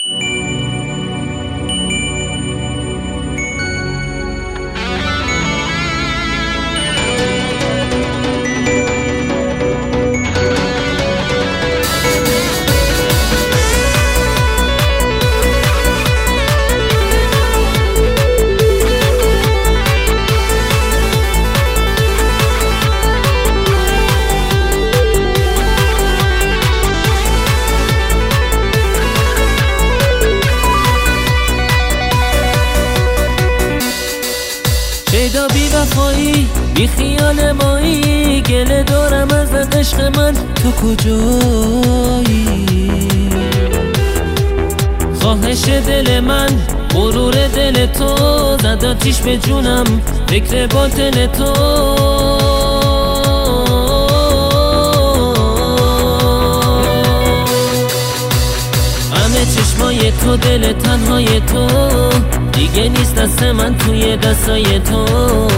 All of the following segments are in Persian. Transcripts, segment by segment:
شیدا بی وفایی بی خیال مایی، گله دارم از عشق من، تو کجایی؟ خواهش دل من، غرور دل تو، زد آتیش به جونم، فکر باطل تو. همه چشمای تو، دل تنهای تو، دیگه نیست دست من توی دستای تو.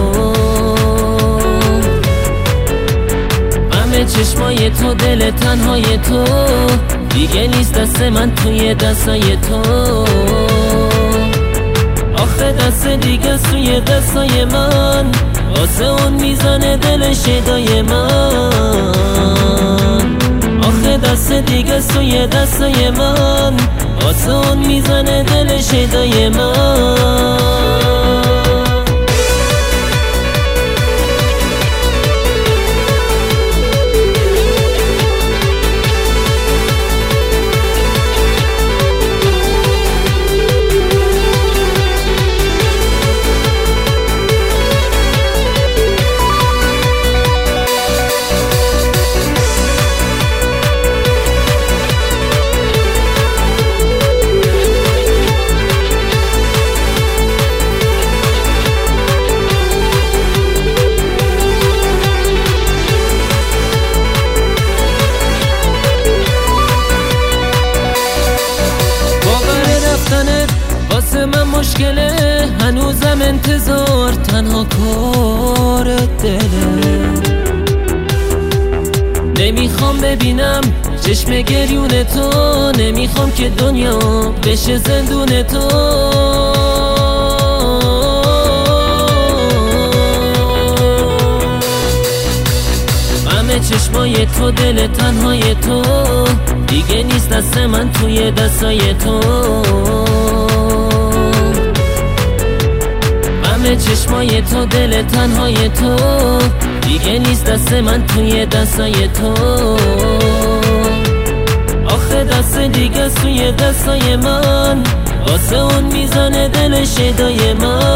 همه چشمای تو، دل تنهای تو، دیگه نیست دست من توی دستای تو. آخه دست دیگه توی دستای من، واسه اون میزنه دل شیدای من. آخه دست دیگه توی دستای من، واسه اون میزنه دل شیدای من. واسه من مشکله، هنوزم انتظار، تنها کار دله. نمیخوام ببینم چشم گریون تو، نمیخوام که دنیا بشه زندون تو. همه چشمای تو، دل تنهای تو، دیگه نیست دست من توی دستای تو. همه چشمای تو، دل تنهای تو، دیگه نیست دست من توی دستای تو. آخه دست دیگه توی دستای من، واسه اون میزنه دل شیدای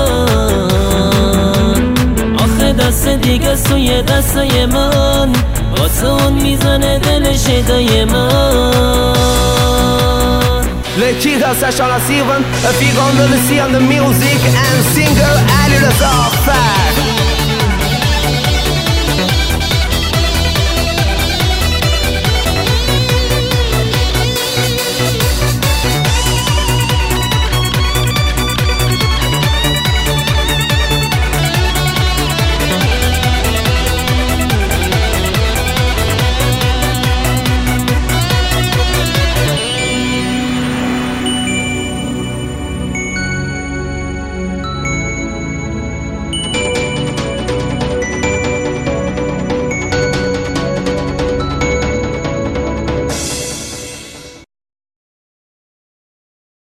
من. آخه دست دیگه توی دستای من، واسه اون میزنه دل شیدای من. Le killar sachant la siren, a figure de le ciel de musique, and single, allez le faire.